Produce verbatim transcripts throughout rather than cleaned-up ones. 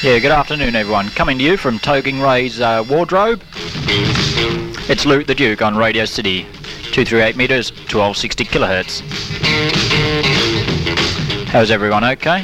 Yeah, good afternoon everyone. Coming to you from Toking Ray's uh, wardrobe. It's Luke the Duke on Radio City. two thirty-eight metres, twelve sixty kilohertz. How's everyone, okay?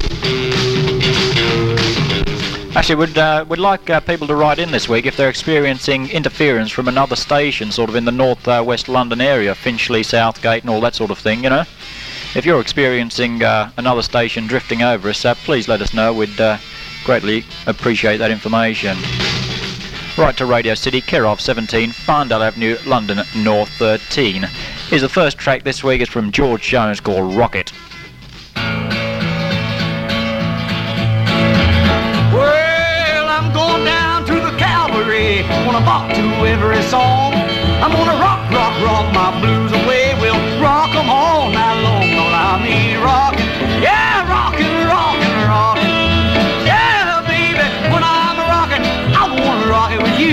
Actually, would uh, would like uh, people to write in this week if they're experiencing interference from another station, sort of in the north uh, west London area, Finchley, Southgate, and all that sort of thing. You know, if you're experiencing uh, another station drifting over us, uh, please let us know. We'd uh, greatly appreciate that information. Right to Radio City, care of seventeen, Farndale Avenue, London, North thirteen. Here's the first track this week. It's from George Jones called Rocket. Gonna bop to every song. I'm gonna rock, rock, rock my blues away. We'll rock 'em all night long. All I mean rockin', yeah, rockin', rockin', rockin'. Yeah, baby, when I'm rockin', I wanna rock it with you.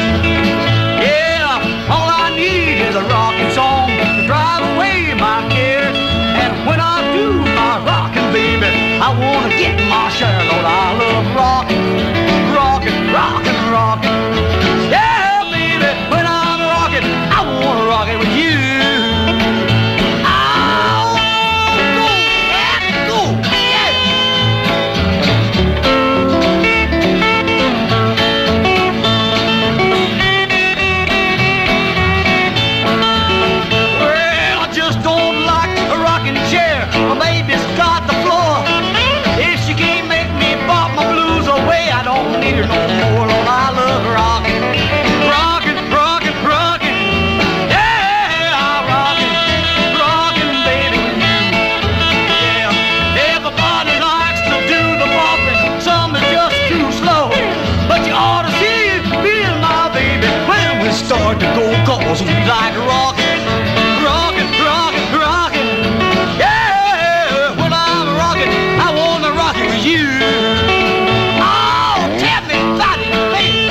Yeah, all I need is a rockin' song to drive away my cares. And when I do my rockin', baby, I wanna get my share. Lord, I love rockin', rockin', rockin', rockin'. Rock it with you. Oh, go, yeah, go, yeah. Well, I just don't like a rocking chair. My baby's got the floor. If she can't make me bop my blues away, I don't need her no more. Lord, I love rocking, rocking, rocking, rocking. Start to go cause we like rockin', rockin', rockin', rockin'. Yeah, when I'm rockin', I wanna rock it with you. Oh, tell me about it, baby.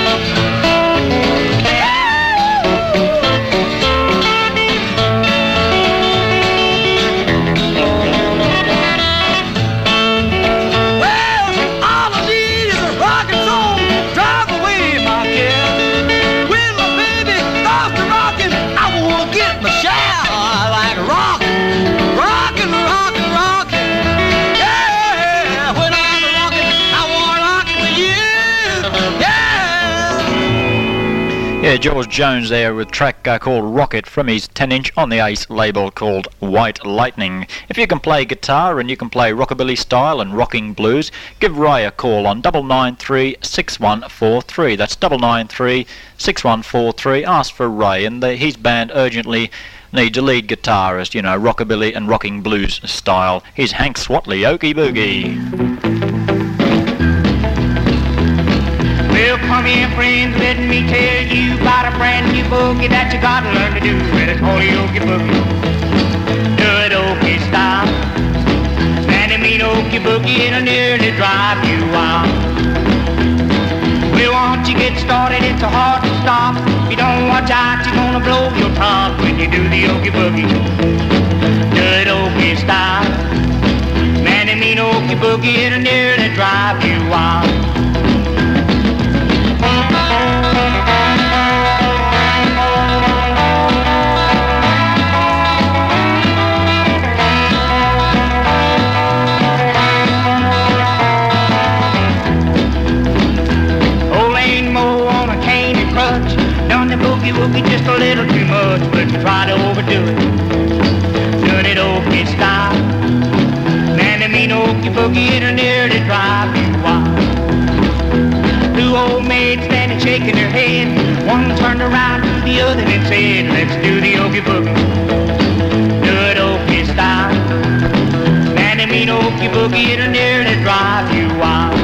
Well, all I need is a rockin' song, drive away my care. Get my shout like rockin', rockin', rockin', rockin'. Yeah, when I'm rockin', I wanna rock it with you. Yeah. Yeah, George Jones there with a track uh, called Rocket from his ten inch on the Ace label called White Lightning. If you can play guitar and you can play rockabilly style and rocking blues, give Ray a call on double nine three six one four three. That's double nine three six one four three. Ask for Ray, and the, his band urgently needs a lead guitarist, you know, rockabilly and rocking blues style. Here's Hank Swatley, Okie Boogie. Well, come here, friends, let me tell you about a brand new boogie that you gotta learn to do. It's called the Okie Boogie. Do it Okie style. Man, it mean Okie Boogie, it'll nearly drive you wild. Well, once you get started, it's so hard to stop. If you don't watch out, you're gonna blow your top when you do the Okie Boogie. Do it Okie style. Man, it mean Okie Boogie, it'll nearly drive you wild. Boogie woogie just a little too much, but you try to overdo it. Doing it Okie style. Man, I mean Okie Boogie, it'll nearly drive you wild. Two old maids standing shaking their head. One turned around to the other and said, let's do the Okie Boogie. Do it Okie style. Man, I mean Okie Boogie, it'll nearly drive you wild.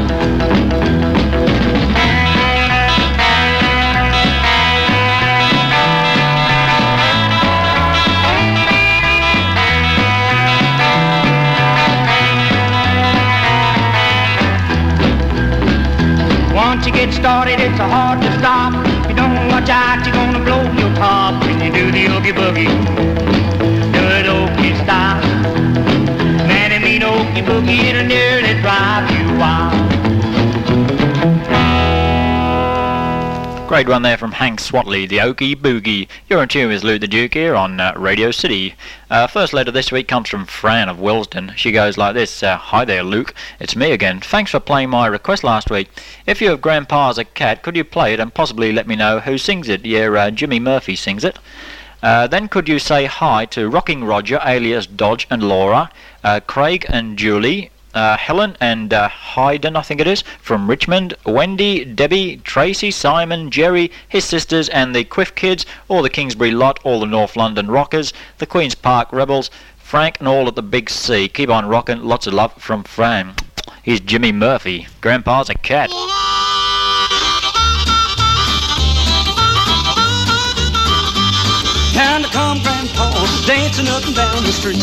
Once you get started, it's so hard to stop. If you don't watch out, you're gonna blow your top when you do the Okie Boogie. Do it Okie style. Man, I mean Okie Boogie, it'll nearly drive you wild. Great one there from Hank Swatley, the Okie Boogie. You're in tune with Lou the Duke here on uh, Radio City. Uh, first letter this week comes from Fran of Willesden. She goes like this. Uh, Hi there, Luke. It's me again. Thanks for playing my request last week. If you have Grandpa's a Cat, could you play it and possibly let me know who sings it? Yeah, uh, Jimmy Murphy sings it. Uh, then could you say hi to Rocking Roger, alias Dodge and Laura, uh, Craig and Julie, Uh, Helen and uh, Hayden, I think it is, from Richmond, Wendy, Debbie, Tracy, Simon, Jerry, his sisters and the Quiff Kids, all the Kingsbury lot, all the North London Rockers, the Queen's Park Rebels, Frank and all at the Big C. Keep on rocking. Lots of love from Fran. Here's Jimmy Murphy. Grandpa's a Cat. Time to come Grandpa, dancing up and down the street.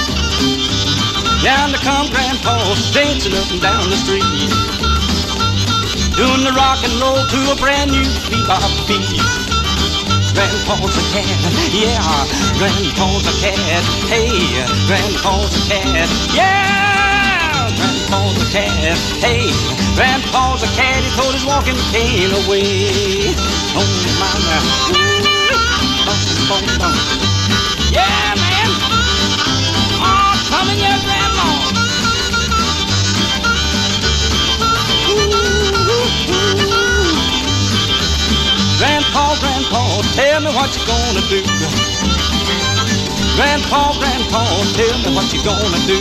Down to come Grandpa, dancing up and down the street, doing the rock and roll to a brand new bebop beat. Grandpa's a cat, yeah, Grandpa's a cat, hey, Grandpa's a cat, yeah, Grandpa's a cat, hey, Grandpa's a cat, he threw his walking cane away. Oh, mama, ooh, oh, oh, oh. Yeah, man, oh, coming your grandma. Grandpa, Grandpa, tell me what you gonna do. Grandpa, Grandpa, tell me what you gonna do.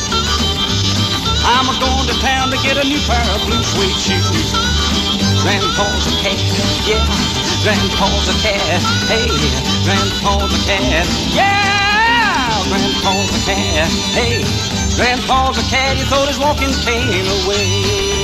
I'm a-going to town to get a new pair of blue suede shoes. Grandpa's a cat, yeah, Grandpa's a cat, hey, Grandpa's a cat, yeah, Grandpa's a cat, hey, Grandpa's a cat, he threw his walking cane away.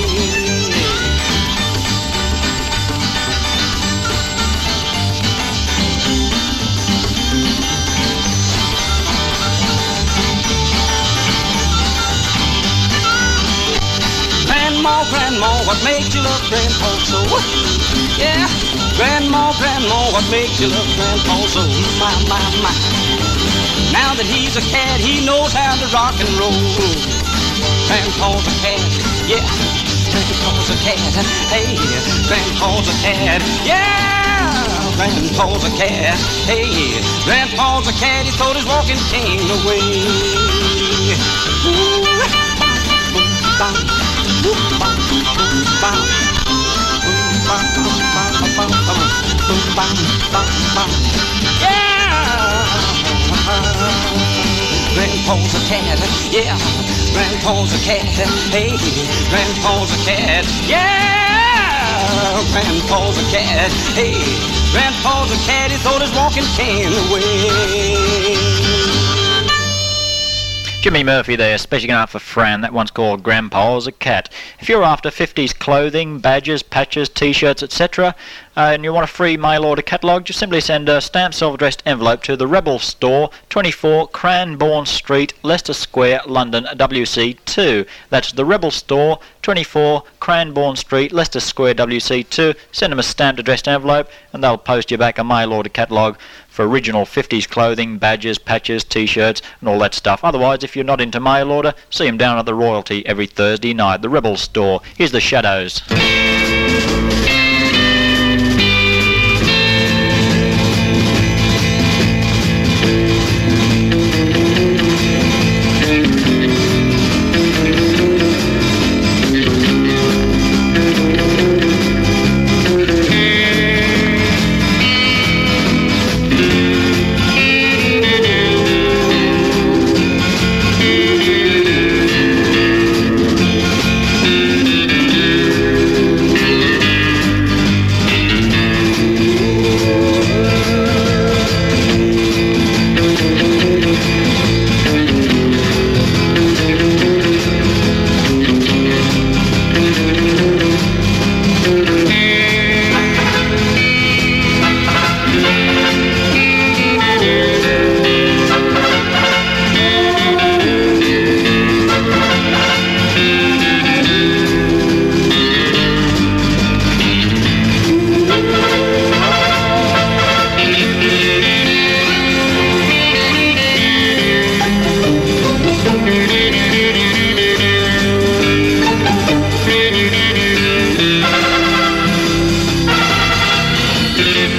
Grandma, Grandma, what makes you love Grandpa so? Yeah, Grandma, Grandma, what makes you love Grandpa so? My, my, my. Now that he's a cat, he knows how to rock and roll. Grandpa's a cat, yeah, Grandpa's a cat, hey, Grandpa's a cat, yeah, Grandpa's a cat, hey, Grandpa's a cat, he threw his walking cane away. Ooh, bum, boom, bum, boom, bum, boom, bum, bum, bum, bum, bum, boom, bum, bum, bum. Yeah, Grandpa's a cat, yeah, Grandpa's a cat, hey, Grandpa's a cat, yeah, Grandpa's a cat, hey, Grandpa's a cat, he threw his walking cane away. Jimmy Murphy there, speaking out for Fran. That one's called Grandpa's a Cat. If you're after fifties clothing, badges, patches, t-shirts, et cetera, uh, and you want a free mail order catalogue, just simply send a stamped self-addressed envelope to the Rebel Store, twenty-four Cranbourne Street, Leicester Square, London, W C two. That's the Rebel Store, twenty-four Cranbourne Street, Leicester Square, W C two. Send them a stamped addressed envelope and they'll post you back a mail order catalogue for original fifties clothing, badges, patches, t-shirts and all that stuff. Otherwise, if you're not into mail order, see them down at the Royalty every Thursday night, the Rebel Store. Here's the Shadows.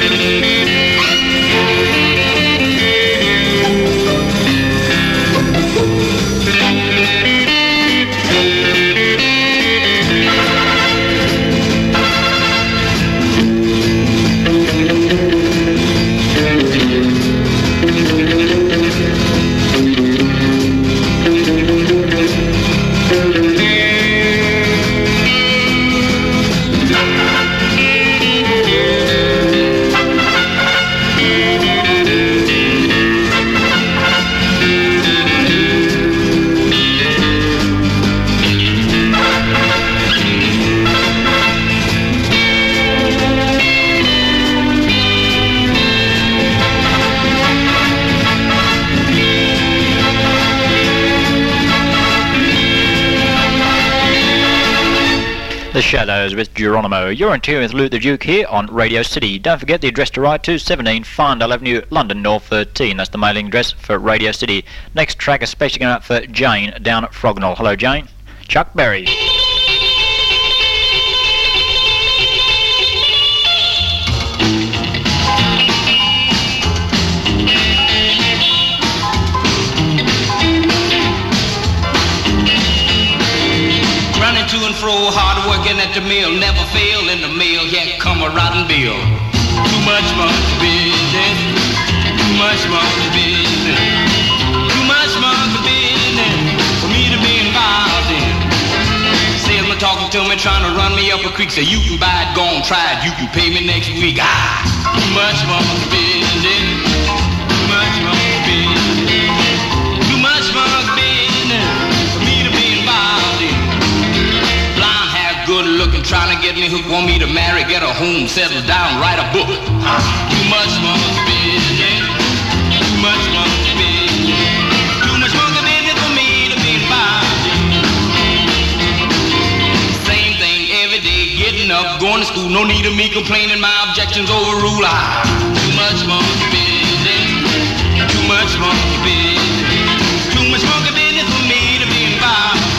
The Shadows with Geronimo. You're in tune with Luther Duke here on Radio City. Don't forget the address to write to, seventeen Farndale Avenue, London North thirteen. That's the mailing address for Radio City. Next track especially going out for Jane down at Frognall. Hello Jane. Chuck Berry. To and fro, hard working at the mill, never fail in the mill, yet come a rotten bill. Too much monkey business, too much monkey business, too much monkey business for me to be involved in. Salesman talking to me, trying to run me up a creek, say you can buy it, go on, try it, you can pay me next week. Ah, too much monkey business, too much monkey business, too much monkey business for me to be involved in. Good looking, trying to get me hooked, want me to marry, get a home, settle down, write a book. Too much monkey business, too much monkey business, too much monkey business for me to be involved in. Same thing every day, getting up, going to school, no need of me complaining, my objections overrule. Ah, too much monkey business, too much monkey business, too much monkey business for me to be involved in.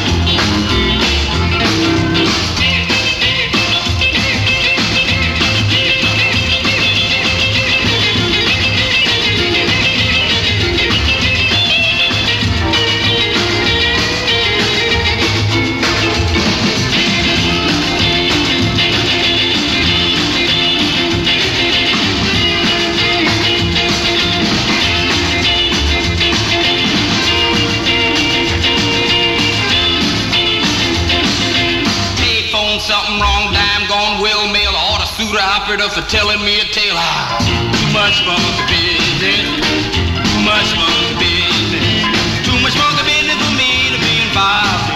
Something wrong, dime gone, will mail, order suit operator for telling me a tale. Ah, too much monkey business, too much monkey business, too much monkey business for me to be involved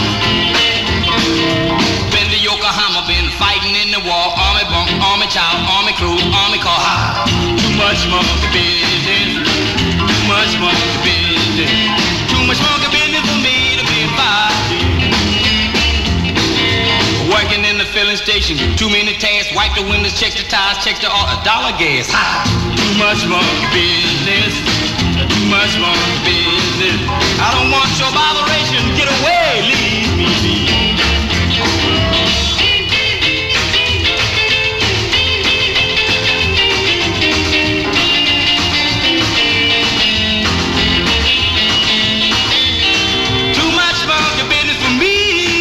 in. Been to Yokohama, been fighting in the war, army bunk, army child, army crew, army car. Ah, too much monkey business, too much monkey business, too much monkey business for me to be involved in. Working in the filling station, too many tasks, wipe the windows, check the tires, check the uh, dollar gas. Ha! Too much monkey business, too much monkey business. I don't want your botheration, get away, leave me be. Too much monkey business for me.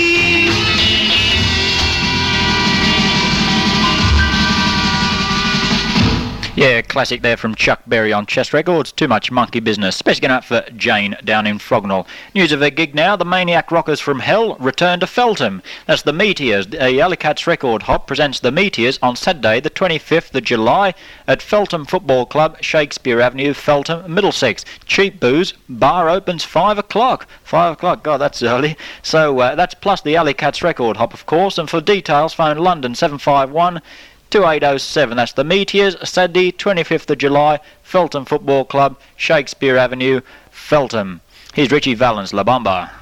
Yeah, classic there from Chuck Berry on Chess Records. Too much monkey business. Especially going out for Jane down in Frognall. News of a gig now. The Maniac Rockers from Hell return to Feltham. That's the Meteors. The Alicats Record Hop presents the Meteors on Saturday the twenty-fifth of July at Feltham Football Club, Shakespeare Avenue, Feltham, Middlesex. Cheap booze. Bar opens five o'clock. five o'clock. God, that's early. So uh, that's plus the Alicats Record Hop, of course. And for details, phone London seven five one two eight oh seven. That's the Meteors, Saturday, twenty-fifth of July, Feltham Football Club, Shakespeare Avenue, Feltham. Here's Richie Valens, La Bamba.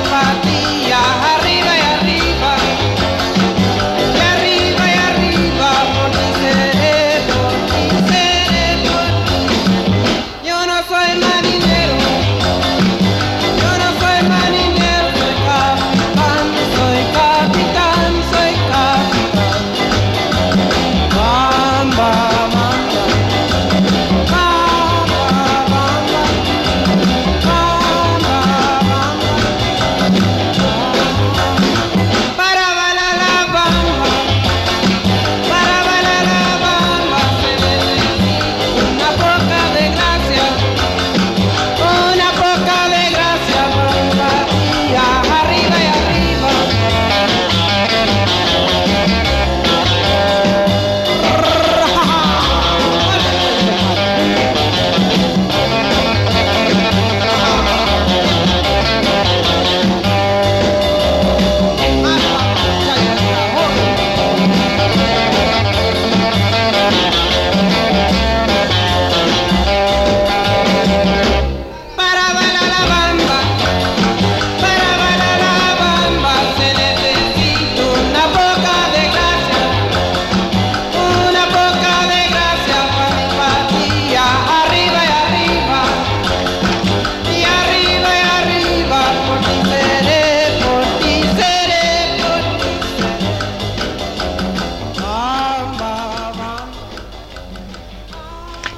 Arriba y arriba,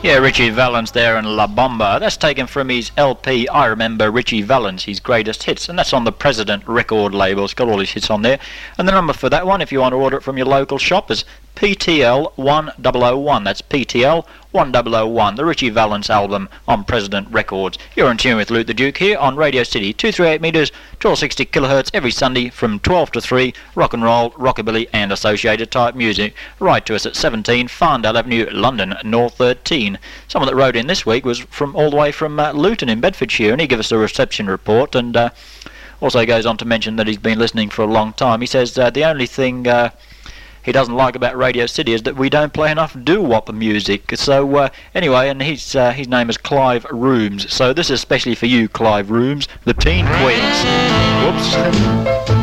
Yeah, Richie Valens there and La Bomba. That's taken from his L P, I Remember Richie Valens, his greatest hits. And that's on the President record label. It's got all his hits on there. And the number for that one, if you want to order it from your local shop, is P T L one thousand one. That's P T L one thousand one, the Richie Valens album on President Records. You're in tune with Luke the Duke here on Radio City, two thirty-eight metres, twelve sixty kilohertz every Sunday from twelve to three, rock and roll, rockabilly and associated type music. Write to us at seventeen Farndale Avenue, London, North thirteen. Someone that wrote in this week was from all the way from uh, Luton in Bedfordshire, and he gave us a reception report, and uh, also goes on to mention that he's been listening for a long time. He says uh, the only thing uh, he doesn't like about Radio City is that we don't play enough doo-wop music. So uh, anyway, and his uh, his name is Clive Rooms. So this is especially for you, Clive Rooms, the Teen Queens. Whoops.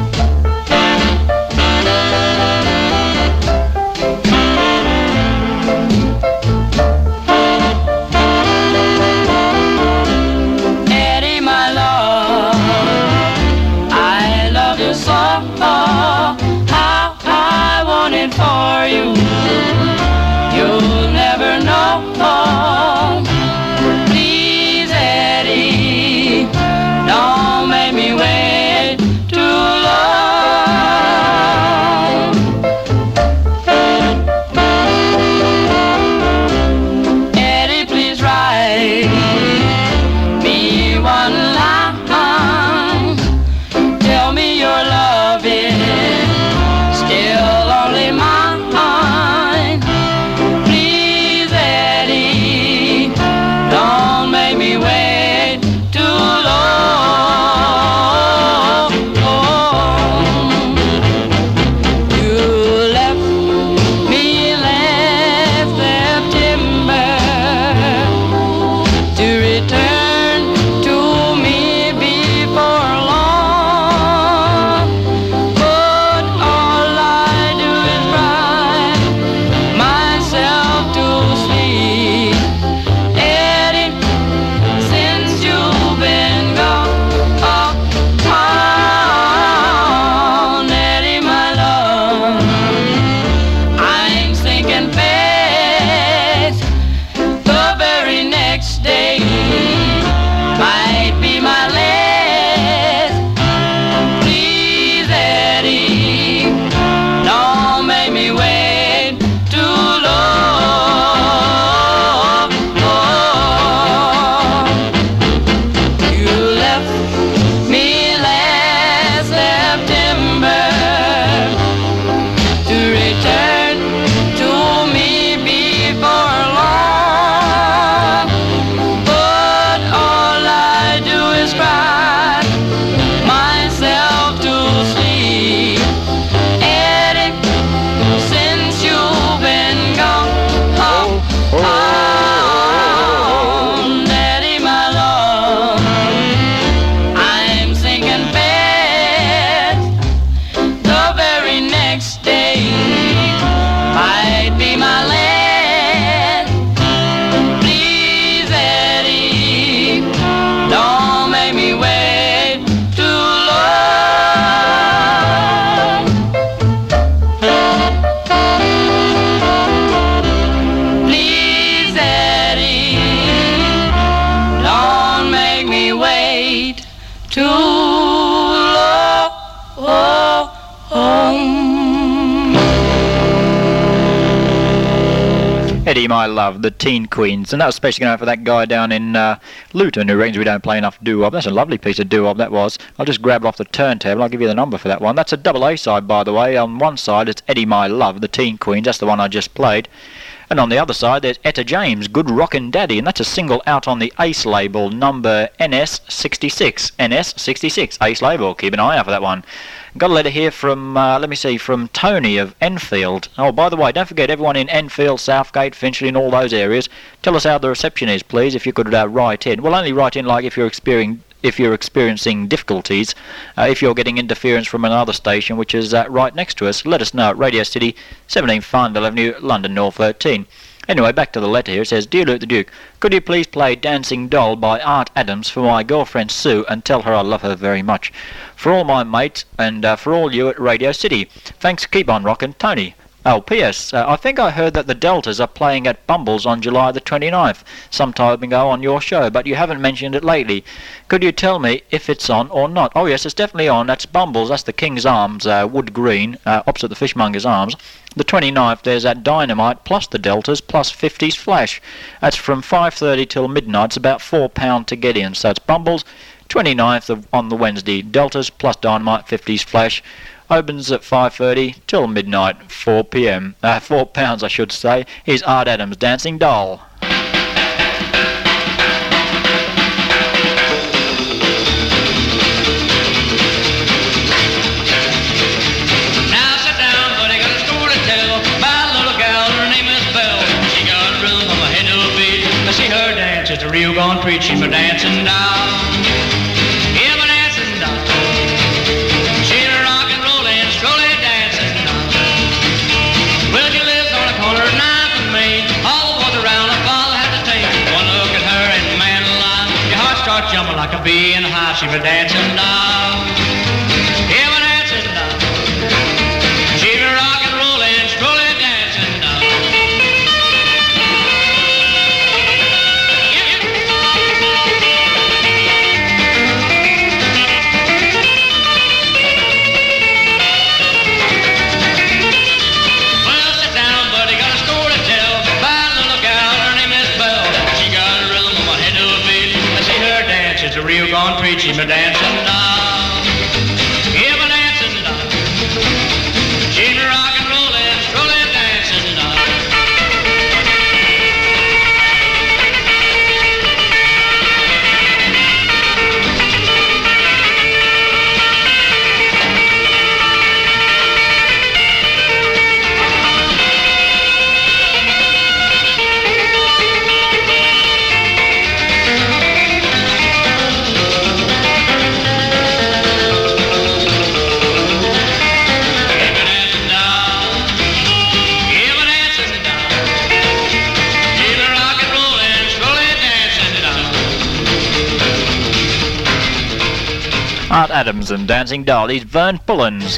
For you, you'll never know. Please, Eddie, don't make me wait too long. Eddie, please write me one line. Tell me your love is still only mine. Eddie, My Love, the Teen Queens, and that was especially going for that guy down in uh, Luton who reckons we don't play enough doo-wop. That's a lovely piece of doo-wop that was. I'll just grab it off the turntable. I'll give you the number for that one. That's a double A side, by the way. On one side it's Eddie, My Love, the Teen Queens. That's the one I just played. And on the other side there's Etta James, Good Rockin' Daddy, and that's a single out on the Ace label, number N S sixty-six. N S sixty-six, Ace label. Keep an eye out for that one. Got a letter here from, uh, let me see, from Tony of Enfield. Oh, by the way, don't forget everyone in Enfield, Southgate, Finchley and all those areas, tell us how the reception is, please, if you could uh, write in. Well, only write in like if you're experiencing if you're experiencing difficulties, uh, if you're getting interference from another station which is uh, right next to us, let us know at Radio City, seventeen Farndale Avenue, London, North thirteen. Anyway, back to the letter here. It says, Dear Luke the Duke, could you please play Dancing Doll by Art Adams for my girlfriend Sue and tell her I love her very much. For all my mates and uh, for all you at Radio City. Thanks, keep on rockin', Tony. Oh, P S. Uh, I think I heard that the Deltas are playing at Bumbles on July the twenty-ninth, some time ago on your show, but you haven't mentioned it lately. Could you tell me if it's on or not? Oh yes, it's definitely on. That's Bumbles. That's the King's Arms, uh, Wood Green, uh, opposite the Fishmonger's Arms. The twenty-ninth, there's that Dynamite, plus the Deltas, plus fifties Flash. That's from five thirty till midnight. It's about four pounds to get in. So it's Bumbles, twenty-ninth of, on the Wednesday. Deltas, plus Dynamite, fifties Flash. Opens at five thirty till midnight, four p m. Uh, four pounds, I should say. Here's Art Adams, Dancing Doll. Just a real gone preaching for dancing doll. Yeah, my dancing doll. She's a rock and rollin', strolling dancing doll. Well, she lives on the corner of ninth and Main. All the boys around her father had to take one look at her and man alive, your heart starts jumping like a bee in a hive. She's a dancing doll. Yeah, my dancing doll. She's a rock and rollin', strolling dancing doll. Real gone preaching, my dancing doll. Yeah, my dancing doll. She's a rock and rollin', strolling dancing doll. Art Adams and Dancing Doll. He's Vern Pullens.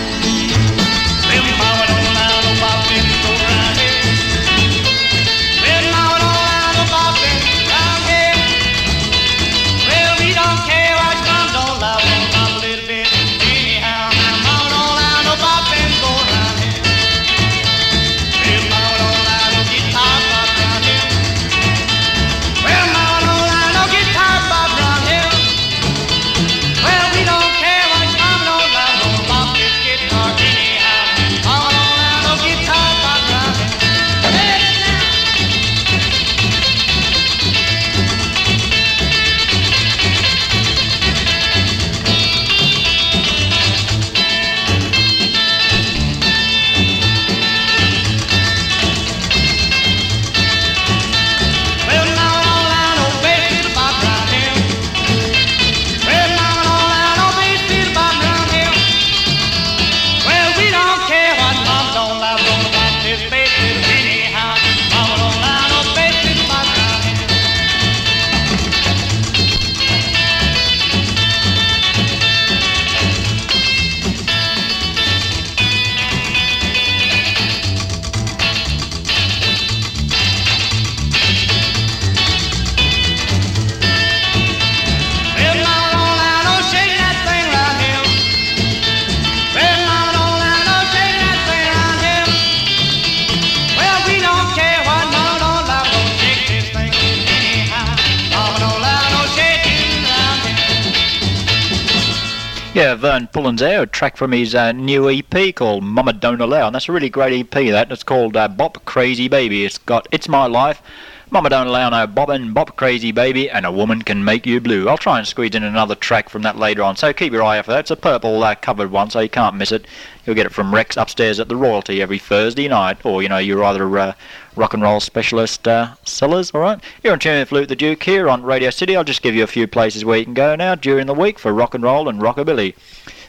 Yeah, Vern Pullens there, a track from his uh, new E P called Mama Don't Allow, and that's a really great E P, that. It's called uh, Bop Crazy Baby. It's got It's My Life, Mama Don't Allow No Bobbin', Bop Crazy Baby, and A Woman Can Make You Blue. I'll try and squeeze in another track from that later on, so keep your eye out for that. It's a purple uh, covered one, so you can't miss it. You'll get it from Rex upstairs at the Royalty every Thursday night, or, you know, you're either uh, rock and roll specialist uh, sellers, alright? You're on Tune with Flute the Duke here on Radio City. I'll just give you a few places where you can go now during the week for rock and roll and rockabilly.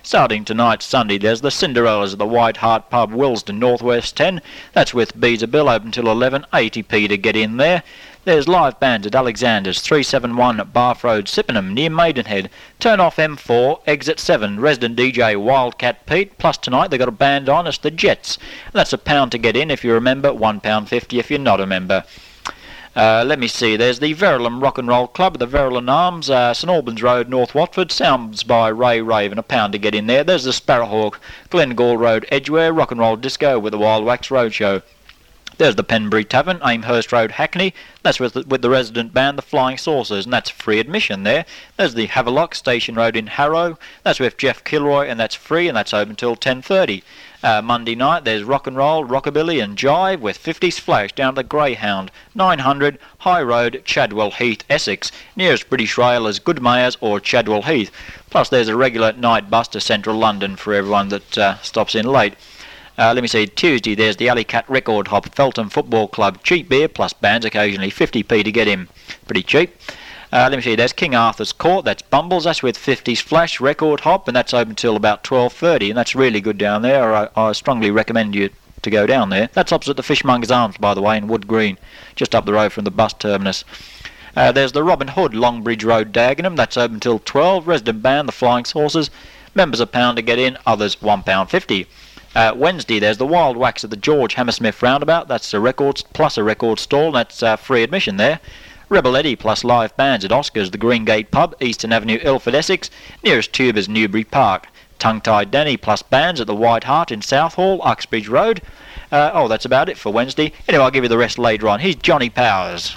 Starting tonight, Sunday, there's the Cinderellas at the White Hart Pub, Willesden, Northwest ten. That's with Beezer Bill, open till eleven, eighty p to get in there. There's live bands at Alexander's, three seventy-one Bath Road, Sippenham, near Maidenhead. Turn off M four, exit seven, resident D J Wildcat Pete. Plus tonight they've got a band on, it's the Jets. That's a pound to get in if you're a member, one pound fifty if you're not a member. Uh, let me see, there's the Verulam Rock and Roll Club at the Verulam Arms, uh, St Albans Road, North Watford. Sounds by Ray Raven, a pound to get in there. There's the Sparrowhawk, Glengall Road, Edgware, Rock and Roll Disco with the Wild Wax Roadshow. There's the Penbury Tavern, Amehurst Road, Hackney. That's with the, with the resident band, the Flying Saucers, and that's free admission there. There's the Havelock, Station Road in Harrow. That's with Jeff Kilroy, and that's free, and that's open till ten thirty. Uh, Monday night, there's rock and roll, rockabilly and jive with fifties Flash down to the Greyhound, nine hundred High Road, Chadwell Heath, Essex. Nearest British Rail is Goodmayers or Chadwell Heath. Plus there's a regular night bus to central London for everyone that uh, stops in late. Uh, let me see, Tuesday there's the Alley Cat Record Hop, Felton Football Club, cheap beer plus bands occasionally, fifty p to get in, pretty cheap. Uh, let me see, there's King Arthur's Court, that's Bumbles, that's with fifties Flash, Record Hop, and that's open till about twelve thirty, and that's really good down there. I, I strongly recommend you to go down there. That's opposite the Fishmonger's Arms, by the way, in Wood Green, just up the road from the bus terminus. Uh, there's the Robin Hood, Longbridge Road, Dagenham, that's open till twelve, resident band, the Flying Saucers, members a pound to get in, others one pound fifty. Uh, Wednesday there's the Wild Wax at the George Hammersmith Roundabout, that's a records plus a record stall, that's uh, free admission there. Rebel Eddie plus live bands at Oscar's, the Greengate Pub, Eastern Avenue, Ilford, Essex. Nearest tube is Newbury Park. Tongue Tied Danny plus bands at the White Hart in Southall, Uxbridge Road. Uh, oh, that's about it for Wednesday. Anyway, I'll give you the rest later on. Here's Johnny Powers.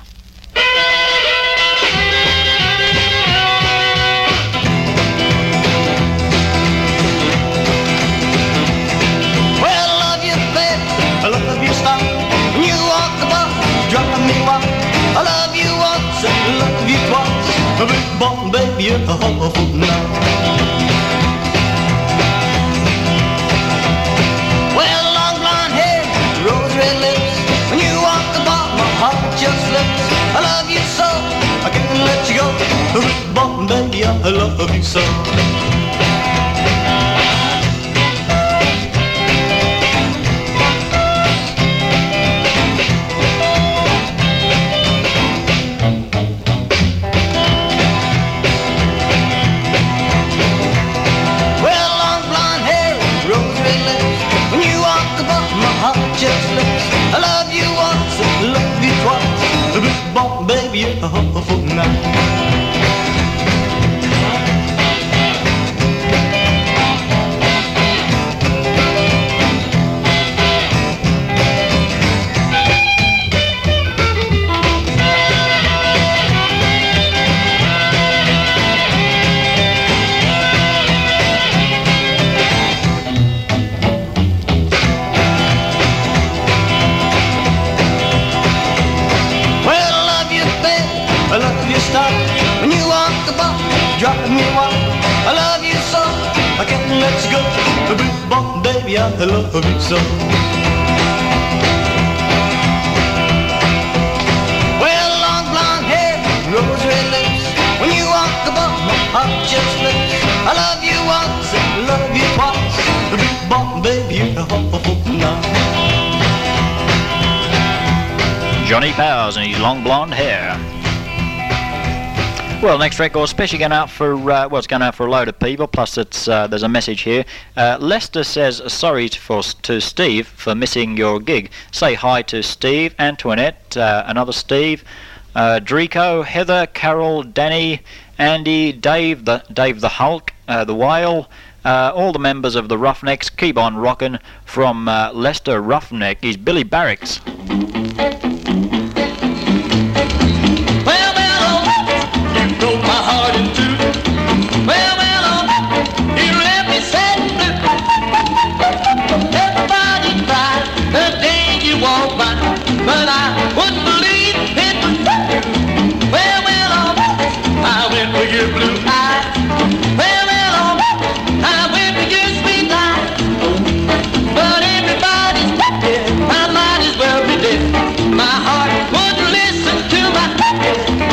Well, I love you, babe. I love you, stop. When you walk the bar, dropping me walk. I love you once and I love you twice. A big ball, baby, you're a awful now. Well, long blonde hair, rose red lips. When you walk the bar, my heart just slips. I love you so, I can't let you go. A big ball, baby, I love you so. I love you once, I love you twice. A big ball, baby, you're awful now. When you walk the bar, dropping me one. I love you so, I can't let you go. A big ball, baby, I love you so. Well, long blonde hair, rose red lips. When you walk the bar, my heart just slips. I love you once, I love you twice. A big ball, baby, you're awful now. Johnny Powers and his long blonde hair. Well, next record, especially going out for uh, well, it's going out for a load of people. Plus, it's uh, there's a message here. Uh, Lester says sorry to, for, to Steve for missing your gig. Say hi to Steve, Antoinette, uh, another Steve, uh, Drico, Heather, Carol, Danny, Andy, Dave, the Dave the Hulk, uh, the Whale, uh, all the members of the Roughnecks. Keep on rocking from uh, Lester Roughneck. He's Billy Barracks. Well, well, oh, you left me sad and blue. Everybody cried the day you walked by, but I wouldn't believe it was you. Well, well, oh, I went for your blue eye. Well, well, oh, I went for your sweet eye. But everybody's dead, I might as well be dead. My heart wouldn't listen to my head.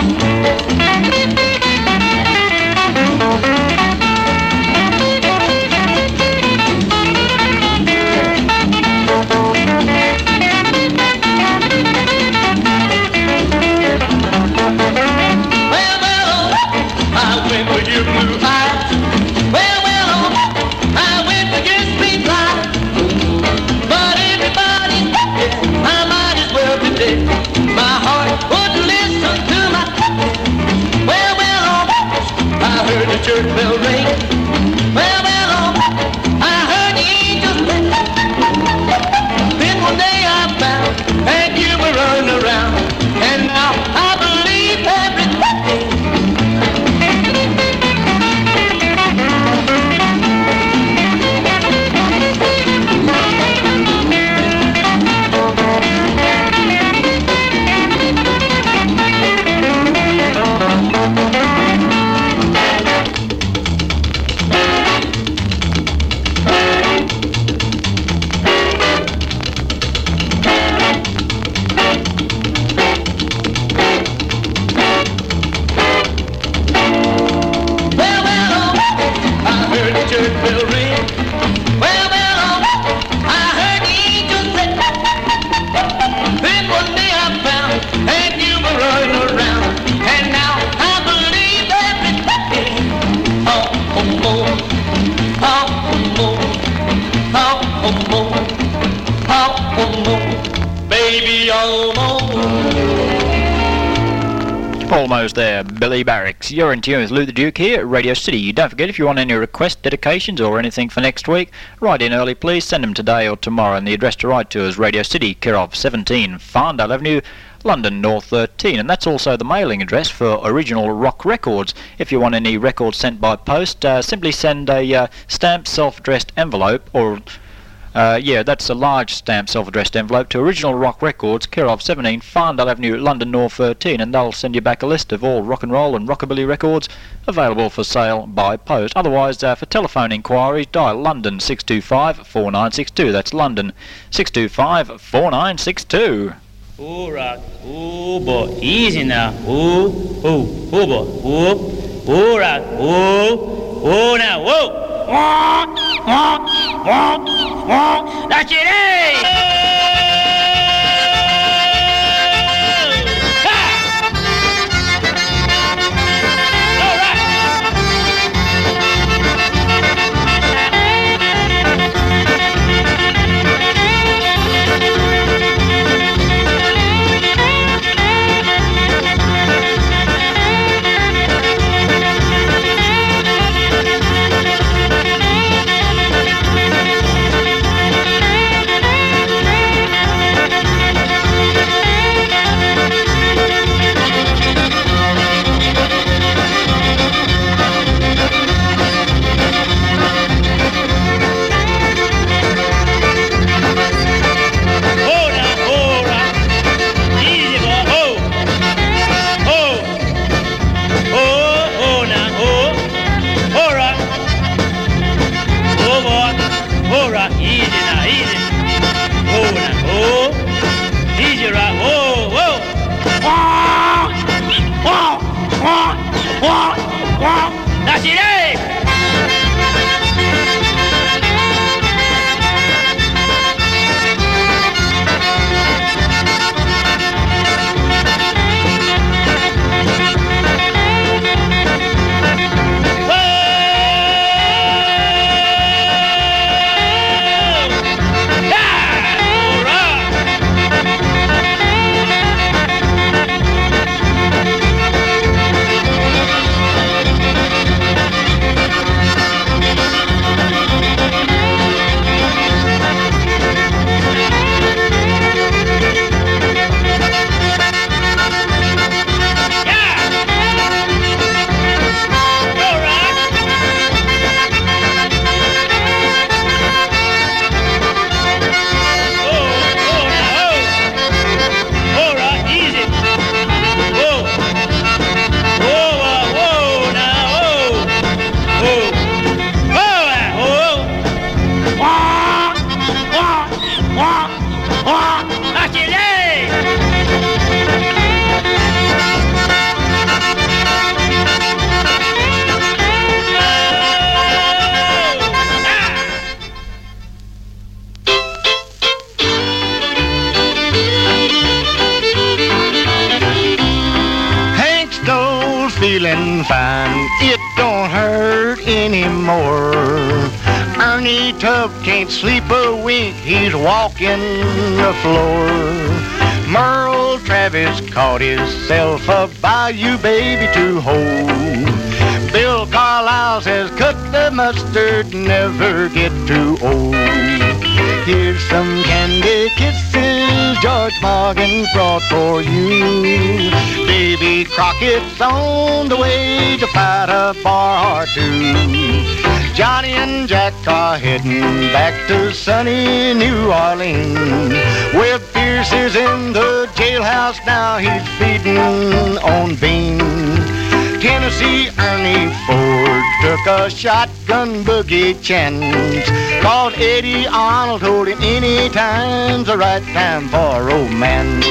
and you were running around, and now I believe everything. Almost there, Billy Barracks. You're in tune with Lou the Duke here at Radio City. Don't forget, if you want any requests, dedications or anything for next week, write in early please, send them today or tomorrow, and the address to write to is Radio City, care of seventeen Farndale Avenue, London North thirteen, and that's also the mailing address for Original Rock Records. If you want any records sent by post, uh, simply send a uh, stamped self-addressed envelope, or Uh, yeah, that's a large stamped self-addressed envelope to Original Rock Records, care of seventeen Farndale Avenue, London North thirteen, and they'll send you back a list of all rock and roll and rockabilly records available for sale by post. Otherwise, uh, for telephone inquiries, dial London six two five, four nine six two. That's London six two five, four nine six two. Ooh, rock. Ooh, boy. Easy now. Ooh, ooh, ooh, boy. Ooh, ooh, rock. Ooh, ooh, now. Whoa. Walk, walk, walk, walk. That's it, hey! That's it, hey! Feeling fine, it don't hurt anymore. Ernie Tubb can't sleep a wink, he's walking the floor. Merle Travis caught himself a bayou baby to hold. Bill Carlisle says cut the mustard, never get too old. Here's some candy kisses, George George Morgan's brought for you. Davy Crockett's on the way to fight a bar or two. Johnny and Jack are heading back to sunny New Orleans. Where Pierce is in the jailhouse now, he's feeding on beans. Tennessee Ernie Ford took a shotgun boogie chance. Called Eddie Arnold, told him any time's the right time for romance.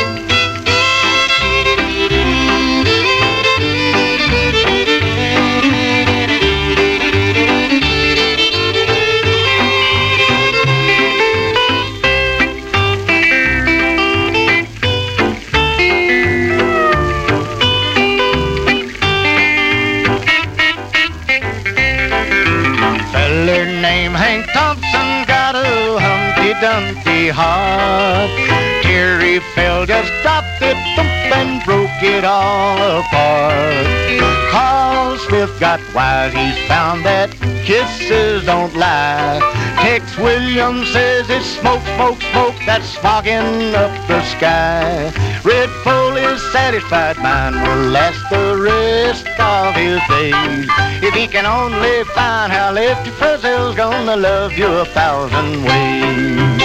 Hank Thompson got a Humpty Dumpty heart. Terry Fell just stopped it, thump, and broke it all apart. Carl Smith got wise, he's found that kisses don't lie. Tex Williams says it's smoke, smoke, smoke that's fogging up the sky. Red Pole is satisfied, mine will last the rest of his days. If he can only find how Lefty Frizzell's gonna love you a thousand ways.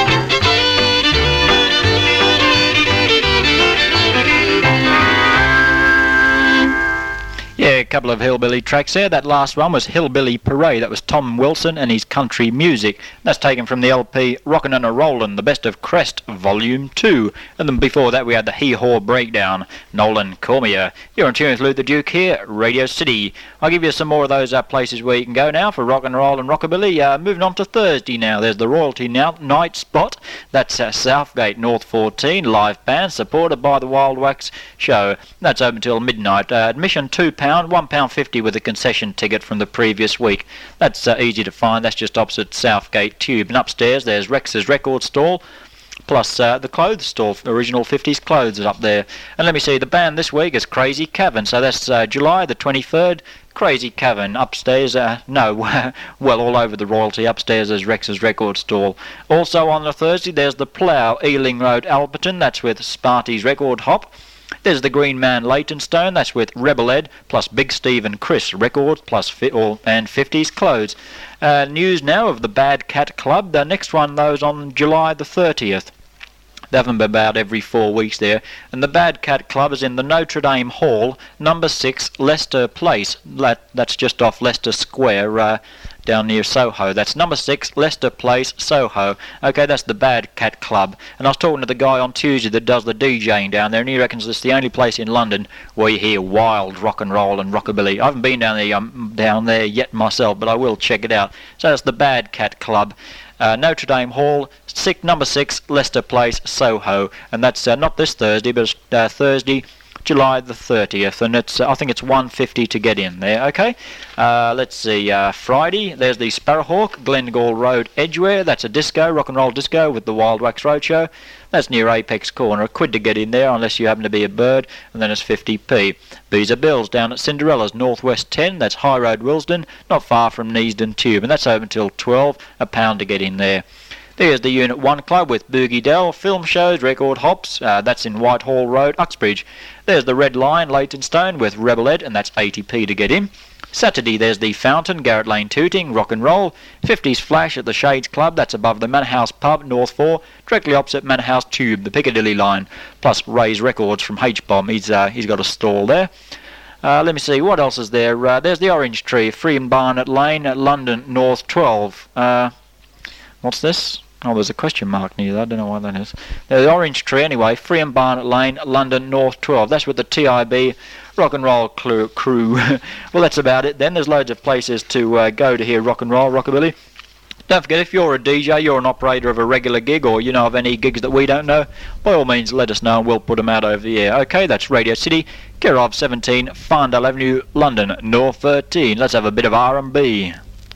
Yeah, a couple of hillbilly tracks there. That last one was Hillbilly Parade. That was Tom Wilson and his country music. That's taken from the L P Rockin' and a Rollin', the Best of Crest, Volume two. And then before that we had the Hee-Haw Breakdown, Nolan Cormier. You're on tune with Lou the Duke here, Radio City. I'll give you some more of those uh, places where you can go now for rock and roll and rockabilly. Uh, moving on to Thursday now. There's the Royalty now, Night Spot. That's uh, Southgate North fourteen, live band supported by the Wild Wax Show. That's open till midnight. Uh, admission two pounds. one pound fifty with a concession ticket from the previous week. That's uh, easy to find. That's just opposite Southgate Tube. And upstairs there's Rex's record stall, plus uh, the clothes store, original fifties clothes is up there. And let me see, the band this week is Crazy Cavern. So that's uh, July the twenty-third. Crazy Cavern upstairs. Uh, no, well, all over the Royalty. Upstairs is Rex's record stall. Also on the Thursday there's the Plough, Ealing Road, Alberton. That's with Sparty's Record Hop. There's the Green Man Leytonstone, that's with Rebel Ed, plus Big Steve and Chris Records, plus fi- or, and fifties Clothes. Uh, news now of the Bad Cat Club. The next one, those on July the thirtieth. They have them about every four weeks there. And the Bad Cat Club is in the Notre Dame Hall, number six, Leicester Place. That, that's just off Leicester Square, uh, down near Soho. That's number six, Leicester Place, Soho. Okay, that's the Bad Cat Club. And I was talking to the guy on Tuesday that does the DJing down there, and he reckons it's the only place in London where you hear wild rock and roll and rockabilly. I haven't been down there, um, down there yet myself, but I will check it out. So that's the Bad Cat Club. Uh, Notre Dame Hall, six, number six, Leicester Place, Soho. And that's uh, not this Thursday, but it's uh, Thursday, July the thirtieth, and it's uh, I think it's one fifty to get in there. Okay, uh, let's see. Uh, Friday, there's the Sparrowhawk, Glengall Road, Edgware. That's a disco, rock and roll disco with the Wild Wax Roadshow. That's near Apex Corner. A quid to get in there unless you happen to be a bird, and then it's fifty p. Beezer Bills down at Cinderella's, Northwest ten. That's High Road, Willesden, not far from Neasden Tube, and that's open till twelve. A pound to get in there. There's the Unit one Club with Boogie Dell, film shows, record hops. Uh, that's in Whitehall Road, Uxbridge. There's the Red Lion, Leytonstone with Rebel Ed, and that's eighty p to get in. Saturday there's the Fountain, Garrett Lane Tooting, rock and roll. fifties Flash at the Shades Club, that's above the Manor House Pub, North four, directly opposite Manor House Tube, the Piccadilly line. Plus Ray's Records from H-Bomb, he's, uh, he's got a stall there. Uh, let me see, what else is there? Uh, there's the Orange Tree, Free and Barnet Lane, London North twelve. Uh, what's this? Oh, there's a question mark near that. I don't know what that is. There's the Orange Tree anyway. Free and Barnet Lane, London North twelve. That's with the T I B rock and roll crew. crew. Well, that's about it then. There's loads of places to uh, go to hear rock and roll, rockabilly. Don't forget, if you're a D J, you're an operator of a regular gig, or you know of any gigs that we don't know, by all means let us know and we'll put them out over the air. Okay, that's Radio City, care of seventeen, Farndale Avenue, London, North thirteen. Let's have a bit of R and B.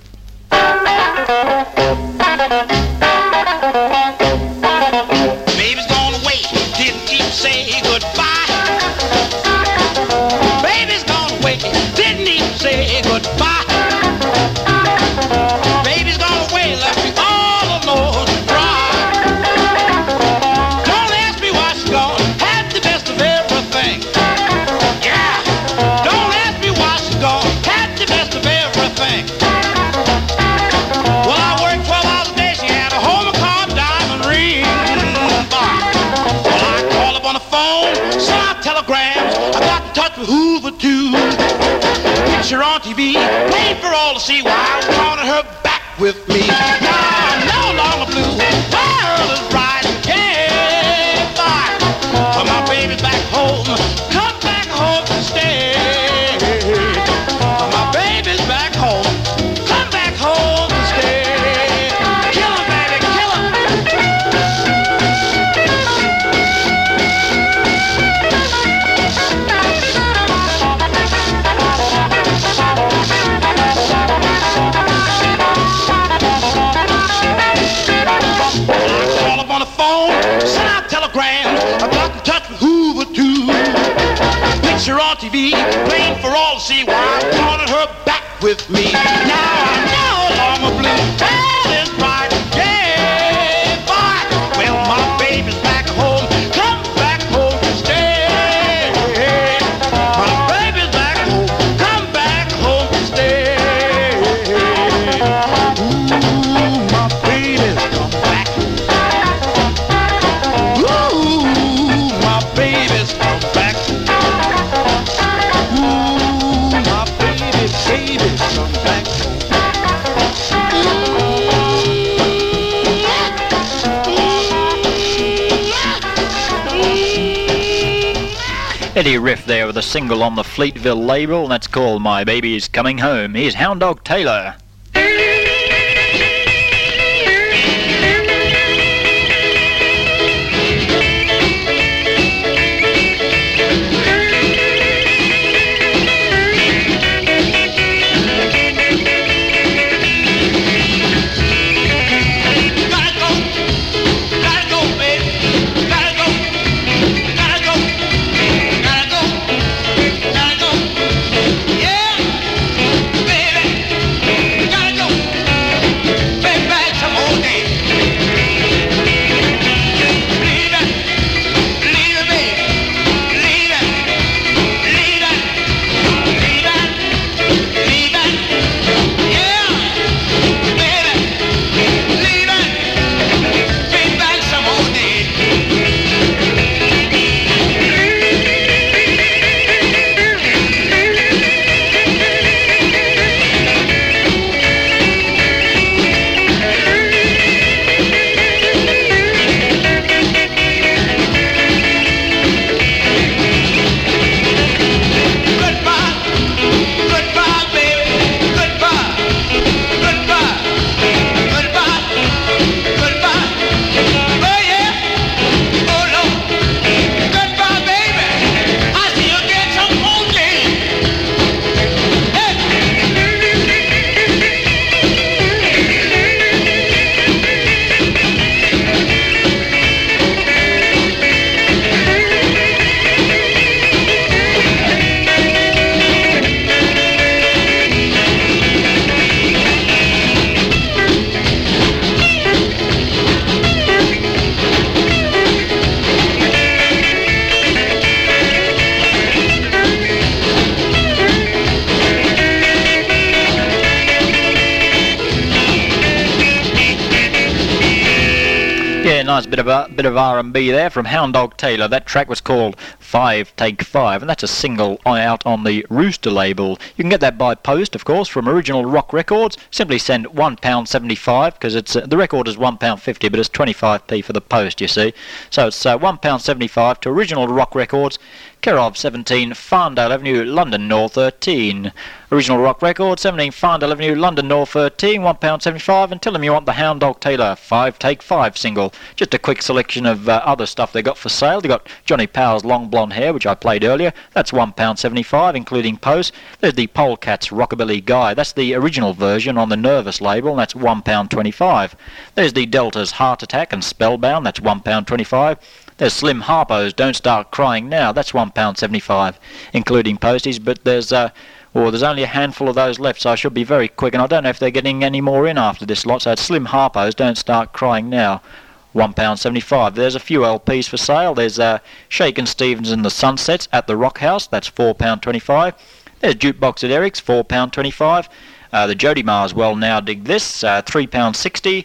Baby's gone away, didn't even say goodbye. Baby's gone away, didn't even say goodbye. Baby's gone away, left me all alone to cry. Don't ask me why. phone, send out telegrams. I got in touch with Hoover too. Picture on T V, playing for all to see while I wanted her back with me. Now I'm no longer blue. World is bright. Yeah, bye. But my baby's back home. Come back home to stay. But my baby's back home. Come back home to stay. Kill him, baby, kill him. Call up on the phone, send out telegrams. I got in touch with Hoover too. Picture on T V, playing for all to see while I wanted her back with me. Now I'm no longer blue. World is bright. Yeah, bye. Well, my baby's back home. Come back home to stay. My baby's back home. Come back home to stay. Ooh, my baby's come back. Ooh, my baby's come back. Ooh, my baby, baby, come back. Eddie Riff there with a single on the Fleetville label, and that's called My Baby's Coming Home. Here's Hound Dog Taylor. Gotta go, gotta go, baby. Gotta go, gotta go, gotta go, gotta go. Yeah, baby, gotta go. Baby, back some old days. Leave it, leave it, baby. Leave it, leave it, leave it, leave it. Yeah, baby, leave it. Bring back some old days. Goodbye, goodbye, baby. Goodbye, goodbye, goodbye, goodbye. Oh yeah, oh no. Goodbye, baby. I see you again some old days. Hey. Yeah, nice bit of a bit of R and B there from Hound Dog Taylor. That track was called Five Take Five, and that's a single out on the Rooster label. You can get that by post, of course, from Original Rock Records. Simply send one pound seventy-five, because it's uh, the record is one pound fifty, but it's twenty-five p for the post, you see. So it's uh, one pound seventy-five to Original Rock Records, care of seventeen Farndale Avenue, London, N thirteen. Original Rock Records, seventeen Farndale Avenue, London, N thirteen, one pound seventy-five, and tell them you want the Hound Dog Taylor Five Take Five single. Just a quick selection of uh, other stuff they got for sale. They got Johnny Power's Long Blonde Hair, which I played earlier. That's one pound seventy-five, including post. There's the Polecats Rockabilly Guy. That's the original version on the Nervous label, and that's one pound twenty-five. There's the Delta's Heart Attack and Spellbound. That's one pound twenty-five. There's Slim Harpo's Don't Start Crying Now. That's one pound seventy-five, including postage. But there's uh, well, there's only a handful of those left, so I should be very quick. And I don't know if they're getting any more in after this lot. So it's Slim Harpo's Don't Start Crying Now, one pound seventy-five. There's a few L Ps for sale. There's uh, Shakin' Stevens and the Sunsets at the Rock House. That's four pound twenty-five. There's Jukebox at Eric's, four pound twenty-five. Uh, the Jody Mars Well Now Dig This, uh, three pound sixty.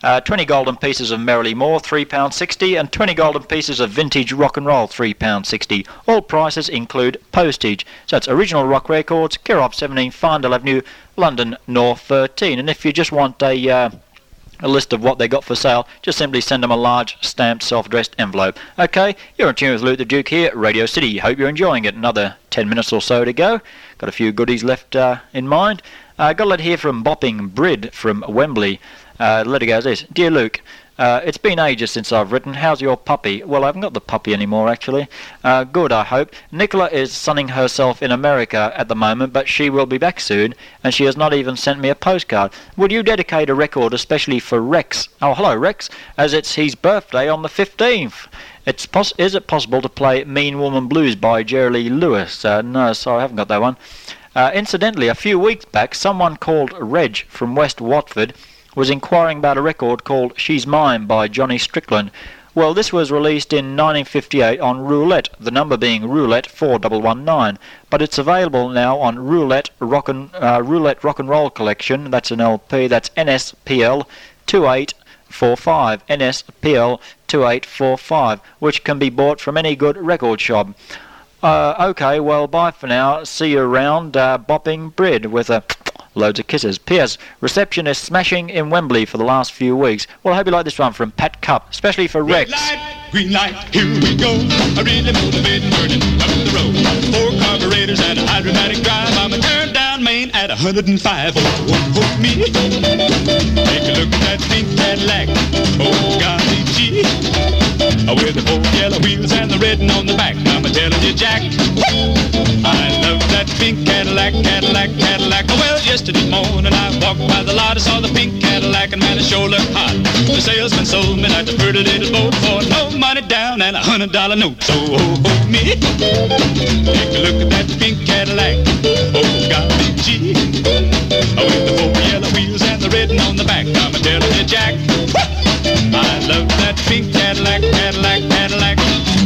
Uh, twenty golden pieces of Merrily More, three pounds sixty, and twenty golden pieces of vintage rock and roll, three pounds sixty. All prices include postage. So it's Original Rock Records, Care of seventeen, Farndale Avenue, London, North thirteen. And if you just want a... Uh, a list of what they got for sale, just simply send them a large stamped self-addressed envelope. Okay, you're in tune with Luke the Duke here at Radio City. Hope you're enjoying it. Another ten minutes or so to go. Got a few goodies left uh, in mind. Uh, got a letter here from Bopping Brid from Wembley. Uh, the letter goes this: Dear Luke, uh, it's been ages since I've written. How's your puppy? Well, I haven't got the puppy anymore, actually. Uh, good, I hope. Nicola is sunning herself in America at the moment, but she will be back soon, and she has not even sent me a postcard. Would you dedicate a record especially for Rex? Oh, hello, Rex, as it's his birthday on the fifteenth. It's pos- is it possible to play Mean Woman Blues by Jerry Lee Lewis? Uh, no, sorry, I haven't got that one. Uh, incidentally, a few weeks back, someone called Reg from West Watford was inquiring about a record called She's Mine by Johnny Strickland. Well, this was released in nineteen fifty-eight on Roulette, the number being Roulette four one one nine, but it's available now on Roulette Rock and, uh, Roulette Rock and Roll Collection. That's an L P, that's N S P L two eight four five, N S P L two eight four five, which can be bought from any good record shop. Uh, okay, well, bye for now. See you around, uh, Bopping Brid, with a... loads of kisses. P S. Reception is smashing in Wembley for the last few weeks. Well, I hope you like this one from Pat Cup, especially for Rex. Red light, green light, here we go. I really motivated burning up the road. Four carburetors and a hydromatic drive. I'm a turn down main at one hundred five. Oh, oh, oh, me. Take a look at that pink Cadillac. Oh, golly gee. With the four yellow wheels and the red on the back. I'm a telling you, Jack. I love that pink Cadillac, Cadillac, Cadillac. Oh, well, yesterday morning I walked by the lot. I saw the pink Cadillac and man, it sure looked hot. The salesman sold me that pretty little boat for no money down and a hundred dollar note. So, oh, oh, me. Take a look at that pink Cadillac. Oh, golly gee. With the four yellow wheels and the red on the back. I'm a telling you, Jack. I love that pink Cadillac, Cadillac, Cadillac.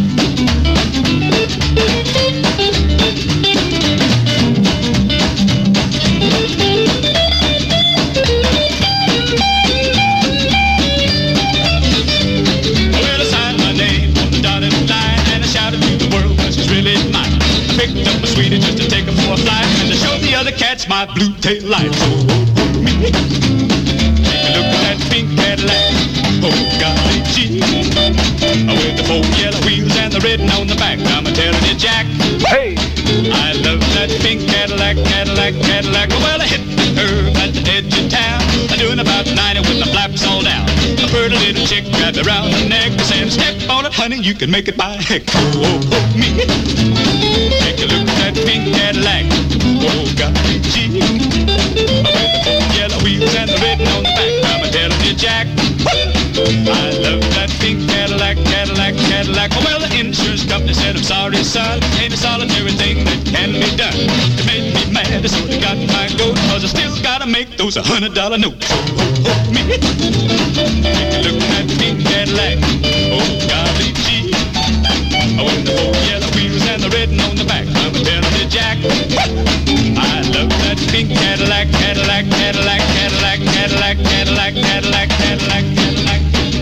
Well, I signed my name on the dotted line and I shouted to the world, cause it's really mine. I picked up a sweetie just to take her for a flight and to show the other cats my blue tail lights. Oh, oh, oh, me. Take a look at that pink Cadillac. Oh, golly gee. With the four yellow wheels and the red on the back. I'm a telling you, Jack. Hey! I love that pink Cadillac, Cadillac, Cadillac. Well, I hit the curve at the edge of town. I'm doing about ninety with my flaps all down. A pretty little chick grabbed me around the neck saying, step on it, honey, you can make it by heck. Oh, oh, oh, me. Take a look at that pink Cadillac. Oh, golly gee. With the four yellow wheels and the red on the back. I'm a telling you, Jack. I love that pink Cadillac, Cadillac, Cadillac. Oh, well, the insurance company said, I'm sorry, son, ain't a solitary thing that can be done. It made me mad, so they got my goat, cause I still gotta make those a hundred dollar notes. Oh, oh, oh, me. Take a look at that pink Cadillac. Oh, golly gee. With the four yellow wheels and the red on the back. I'm a telling you, Jack. I love that pink Cadillac, Cadillac, Cadillac, Cadillac, Cadillac, Cadillac, Cadillac, Cadillac, Cadillac.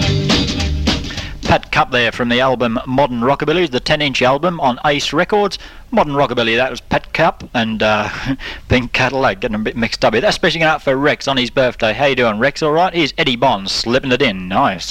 Pat Cup there from the album Modern Rockabilly, the ten inch album on Ace Records. Modern Rockabilly, that was Pat Cup and uh, Pink Cadillac, getting a bit mixed up here. That's especially going out for Rex on his birthday. How you doing, Rex? All right? Here's Eddie Bonds slipping it in. Nice.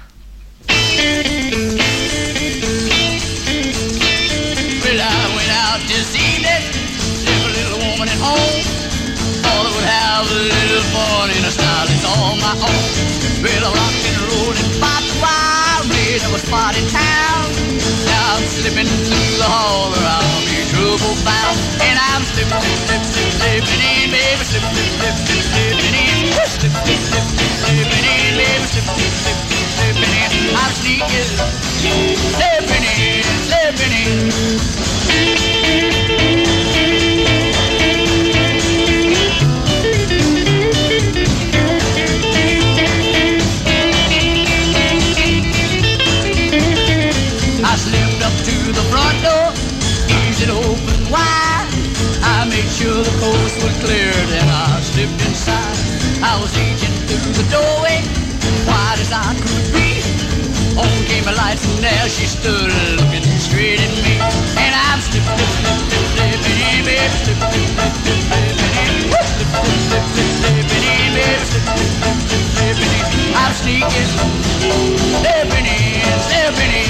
Well, I went out this evening, left a little woman at home. Thought I would have a little fun in a style that's all my own. Well, I rocked and rolled and popped wild, red, I was spot in town. Now I'm slipping through the hall or I'll be trouble bound. And I'm slipping, slip, slip, slipping in, baby, slip, slip, slip, slip, slipping in. Slip, slip, slip, slip, slipping in, baby, slip, slip, slip, slip, slipping in. I'm sneaking, slipping in, slipping in. I slipped up to the front door, eased it open wide. I made sure the coast was clear, then I slipped inside. I was reaching through the doorway, white as I could be. On came the lights and there she stood looking straight at me. And I'm slip, slip, slip, slip, slipping in, baby, slip, slip, slip, slip, slipping in, slip, slip, slip, slip, slipping in, baby, slip, slip, slip, slip, slipping in. I'm sneaking, slipping in, slipping in.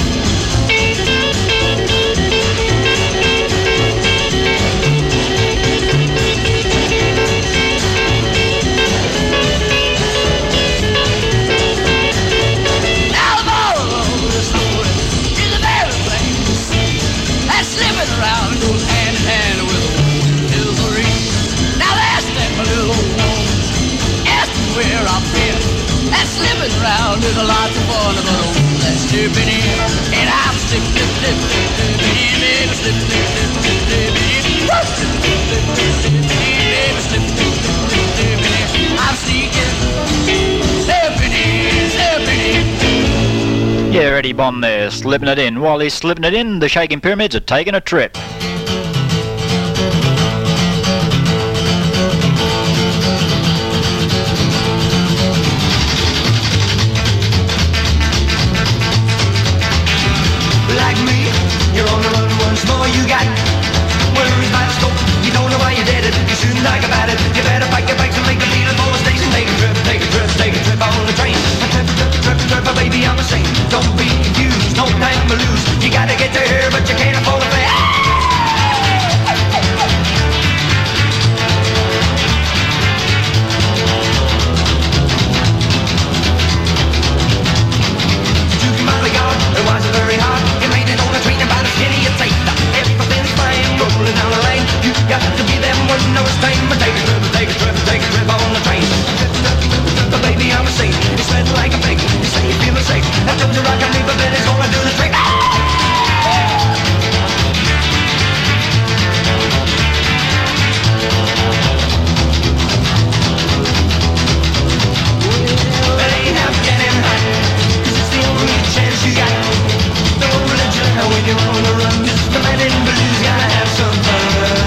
Around goes hand in hand with old Hillary. Now that's that my little old woman. Ask me where I've been. That slipping around is a lot of fun, but oh, that's slipping in. And I'm slip, slip, slip, slip, slipping in, baby, slip, slip, slip, slip, slipping in. Slip, slip, slip, slip, slipping in, baby, slip, slip, slip, slip, slipping in. I'm sneaking, slipping in, slipping in. Yeah, Eddie Bond there, slipping it in. While he's slipping it in, the Shaking Pyramids are taking a trip. Like me, you're on the run once more, you got worries by the scope. You don't know why you did it, you shouldn't talk about it. You better fight your fight to make the feeling for a station. Take a trip, take a trip, take a trip on the train. A trip, trip, trip, trip, but baby, I'm the same. Don't be confused, no time to lose. You gotta get to here, but you can't afford to pay. You came out of God, it wasn't very hard. You made it on the train about as skinny as tape. Everything's fine, rolling down the lane. You got to be there when no it's time. But take a trip, take a trip, take a trip on the train. But baby, I'm a saint. You sweat like a pig. You say you feel the sick. I told you rock and leave, but then it's gonna do the trick. Well, ain't half getting hot, 'cause it's the only chance you got. No religion when you're on the run. Just the man in blues gotta have some fun.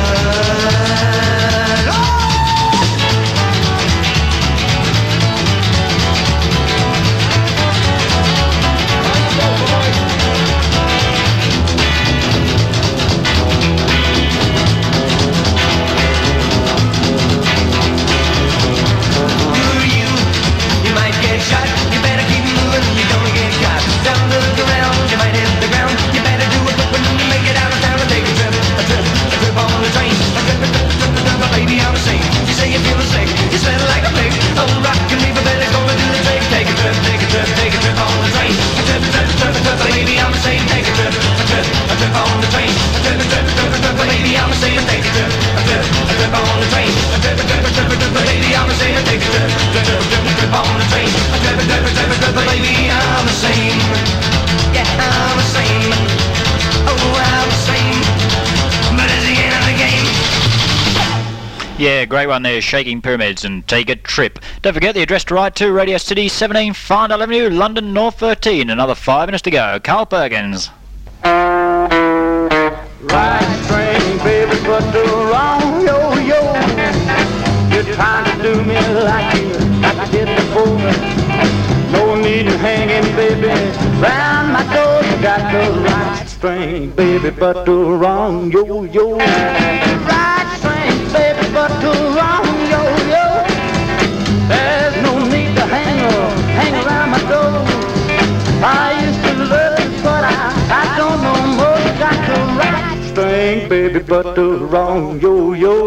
Yeah, great one there, Shaking Pyramids and Take a Trip. Don't forget the address to write to, Radio City, seventeen Farndale Avenue, London, North thirteen. Another five minutes to go. Carl Perkins. Right train, baby, but the wrong yo-yo. You're trying to do me like you, like I did before. No need in hanging, baby, round my door. You got the right string, baby, but the wrong yo-yo. Right string, baby, but the wrong yo-yo. There's no need to hang or hang around my door. I used to love it, but I, I don't know more. Got the right string, baby, but the wrong yo-yo.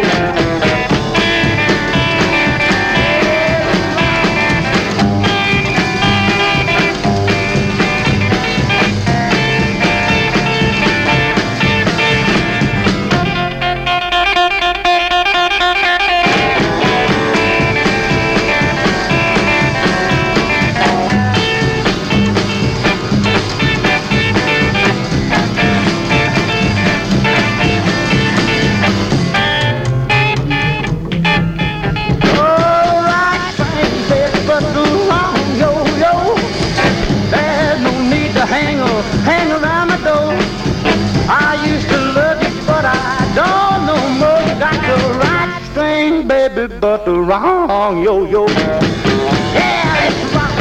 But the wrong yo-yo. Yeah, it's wrong.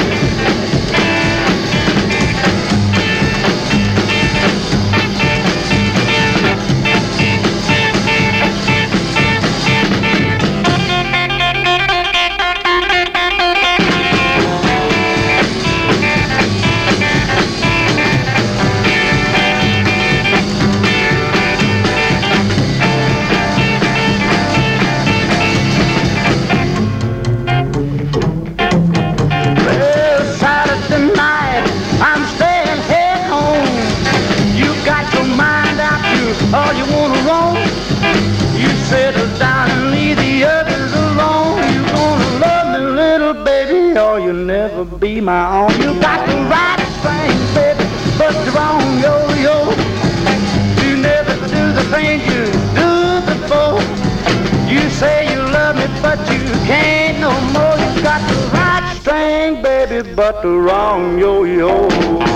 my own. You got the right thing, baby, but the wrong yo-yo. You never do the things you do before. You say you love me, but you can't no more. You got the right string, baby, but the wrong yo-yo.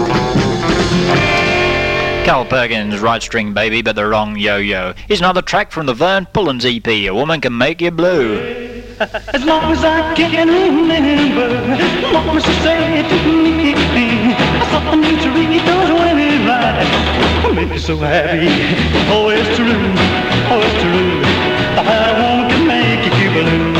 Carl Perkins, Right String Baby, but the wrong yo-yo. Here's another track from the Vern Pullens E P, A Woman Can Make You Blue. As long as I can remember, Mama she said to me, I thought I need to read those women right. Make me so happy. Oh, it's true, oh, it's true. How a woman can make you feel blue.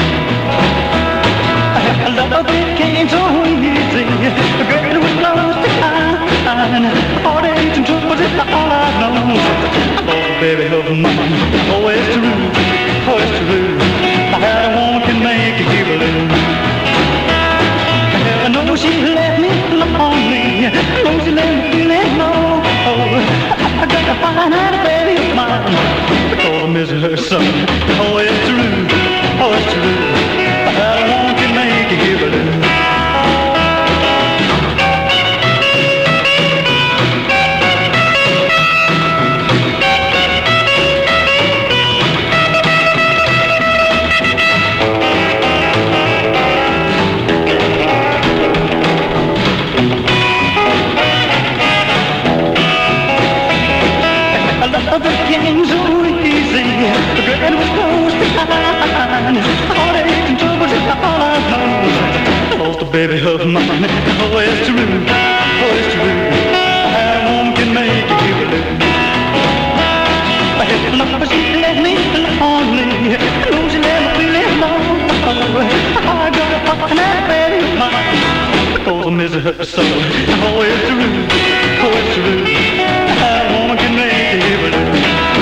I love it came so easy. The girl was close to kind. Heartaches and troubles is all I know. Oh, baby of mine. Oh, it's true, oh, it's true. How a woman can make you feel blue. I know she left me lonely. I know she left me feeling low. I gotta find out a baby of mine. Because I miss her son. Oh, it's true, oh, it's true. How a woman can make you feel blue. The game so easy, the girl was close behind. Heartaches and troubles is all I know. Lost a baby of mine. Oh, it's true, oh, it's true. How a woman can make you feel blue. I had to love, but she left me lonely. I know she left me feeling low. I gotta find that baby of mine. Because I miss her so. Oh, it's true, oh, it's true. How a woman can make you feel blue.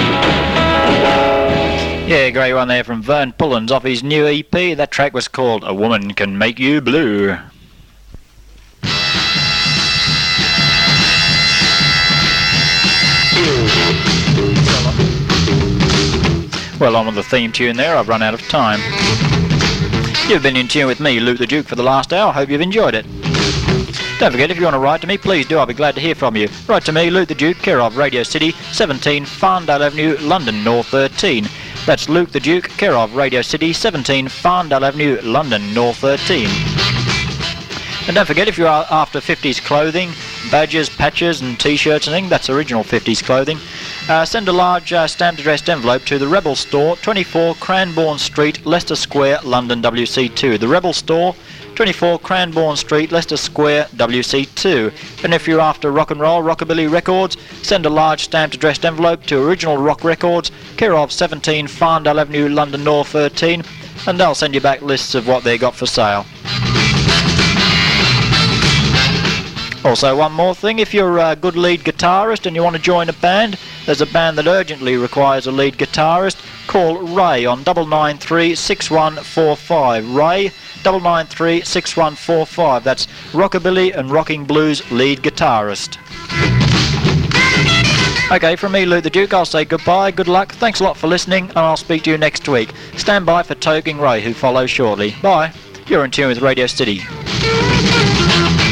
Yeah, great one there from Vern Pullens off his new E P. That track was called A Woman Can Make You Blue. Well, on with the theme tune there. I've run out of time. You've been in tune with me, Luke the Duke, for the last hour. Hope you've enjoyed it. Don't forget, if you want to write to me, please do. I'll be glad to hear from you. Write to me, Luke the Duke, care of Radio City, seventeen Farndale Avenue, London, North thirteen. That's Luke the Duke, care of Radio City, seventeen Farndale Avenue, London, North thirteen. And don't forget, if you're after fifties clothing, badges, patches and t-shirts and things, that's original fifties clothing, uh, send a large uh, stamped addressed envelope to the Rebel Store, twenty-four Cranbourne Street, Leicester Square, London, W C two. The Rebel Store, twenty-four Cranbourne Street, Leicester Square, W C two. And if you're after rock and roll, rockabilly records, send a large stamped addressed envelope to Original Rock Records, care of seventeen Farndale Avenue, London, North thirteen, and they'll send you back lists of what they got for sale. Also, one more thing, if you're a good lead guitarist and you want to join a band, there's a band that urgently requires a lead guitarist. Call Ray on double nine three six one four five. Ray, double nine three six one four five. That's Rockabilly and Rocking Blues lead guitarist. Okay, from me, Luke the Duke, I'll say goodbye, good luck, thanks a lot for listening, and I'll speak to you next week. Stand by for Toking Ray, who follows shortly. Bye. You're in tune with Radio City.